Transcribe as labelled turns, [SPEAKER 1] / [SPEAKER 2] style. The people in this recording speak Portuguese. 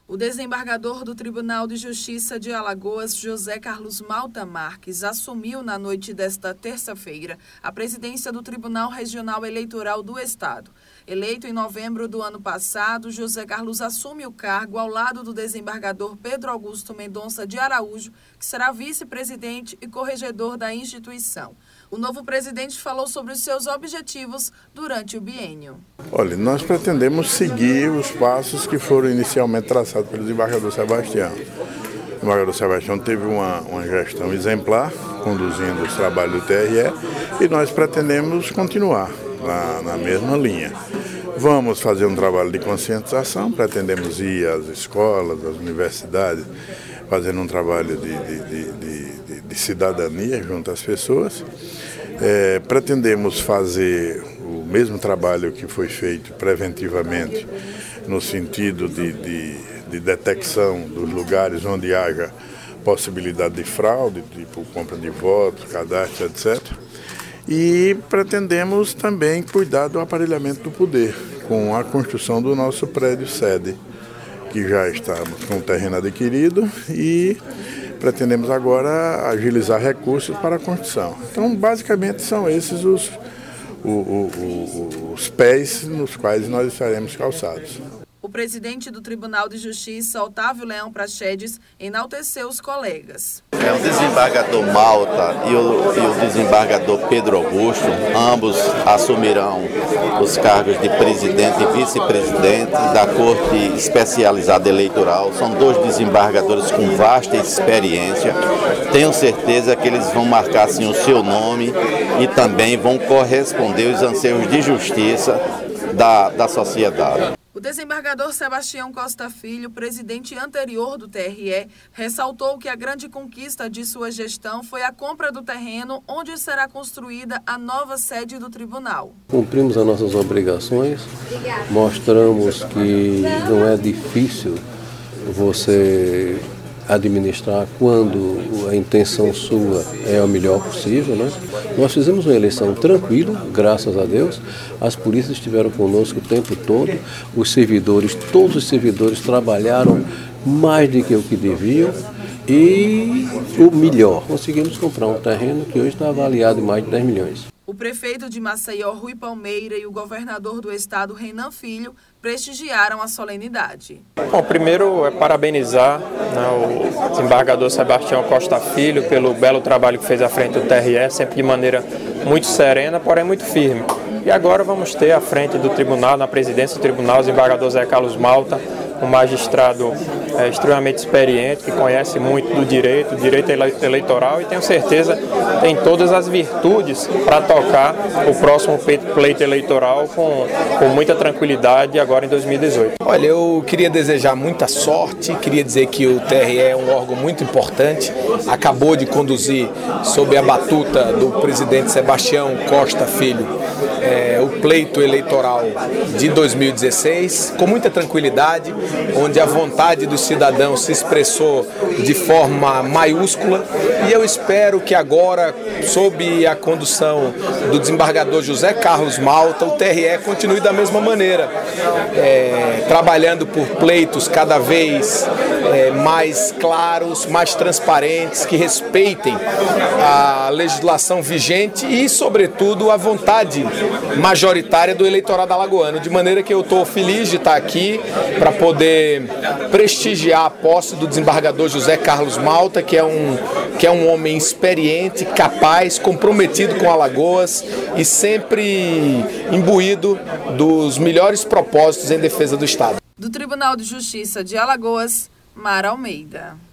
[SPEAKER 1] O desembargador do Tribunal de Justiça de Alagoas, José Carlos Malta Marques, assumiu na noite desta terça-feira a presidência do Tribunal Regional Eleitoral do Estado. Eleito em novembro do ano passado, José Carlos assume o cargo ao lado do desembargador Pedro Augusto Mendonça de Araújo, que será vice-presidente e corregedor da instituição. O novo presidente falou sobre os seus objetivos durante o biênio.
[SPEAKER 2] Olha, nós pretendemos seguir os passos que foram inicialmente traçados pelo desembargador Sebastião. O desembargador Sebastião teve uma gestão exemplar, conduzindo os trabalhos do TRE, e nós pretendemos continuar na mesma linha. Vamos fazer um trabalho de conscientização, pretendemos ir às escolas, às universidades, fazendo um trabalho de cidadania junto às pessoas. Pretendemos fazer o mesmo trabalho que foi feito preventivamente, no sentido de detecção dos lugares onde haja possibilidade de fraude, tipo compra de votos, cadastro, etc. E pretendemos também cuidar do aparelhamento do poder, com a construção do nosso prédio sede, que já estamos com o terreno adquirido e pretendemos agora agilizar recursos para a construção. Então, basicamente, são esses os pés nos quais nós estaremos calçados.
[SPEAKER 1] O presidente do Tribunal de Justiça, Otávio Leão Praxedes, enalteceu os colegas.
[SPEAKER 3] O desembargador Malta e o desembargador Pedro Augusto, ambos assumirão os cargos de presidente e vice-presidente da Corte Especializada Eleitoral. São dois desembargadores com vasta experiência. Tenho certeza que eles vão marcar assim, o seu nome e também vão corresponder aos anseios de justiça da sociedade.
[SPEAKER 1] O desembargador Sebastião Costa Filho, presidente anterior do TRE, ressaltou que a grande conquista de sua gestão foi a compra do terreno onde será construída a nova sede do tribunal.
[SPEAKER 4] Cumprimos as nossas obrigações, mostramos que não é difícil você administrar quando a intenção sua é o melhor possível, né? Nós fizemos uma eleição tranquila, graças a Deus. As polícias estiveram conosco o tempo todo. Os servidores, todos os servidores trabalharam mais do que o que deviam. E o melhor, conseguimos comprar um terreno que hoje está avaliado em mais de 10 milhões.
[SPEAKER 1] O prefeito de Maceió, Rui Palmeira, e o governador do estado, Renan Filho, prestigiaram a solenidade.
[SPEAKER 5] Bom, primeiro é parabenizar o desembargador Sebastião Costa Filho pelo belo trabalho que fez à frente do TRE, sempre de maneira muito serena, porém muito firme. E agora vamos ter à frente do tribunal, na presidência do tribunal, o desembargador José Carlos Malta, um magistrado extremamente experiente, que conhece muito do direito eleitoral e tenho certeza tem todas as virtudes para tocar o próximo pleito eleitoral com muita tranquilidade agora em 2018.
[SPEAKER 6] Olha, eu queria desejar muita sorte, queria dizer que o TRE é um órgão muito importante, acabou de conduzir sob a batuta do presidente Sebastião Costa Filho o pleito eleitoral de 2016, com muita tranquilidade, onde a vontade dos cidadãos se expressou de forma maiúscula, e eu espero que agora, sob a condução do desembargador José Carlos Malta, o TRE continue da mesma maneira, trabalhando por pleitos cada vez mais claros, mais transparentes, que respeitem a legislação vigente e, sobretudo, a vontade majoritária do eleitorado alagoano, de maneira que eu estou feliz de estar aqui para poder prestigiar a posse do desembargador José Carlos Malta, que é um homem experiente, capaz, comprometido com Alagoas e sempre imbuído dos melhores propósitos em defesa do Estado.
[SPEAKER 1] Do Tribunal de Justiça de Alagoas, Mara Almeida.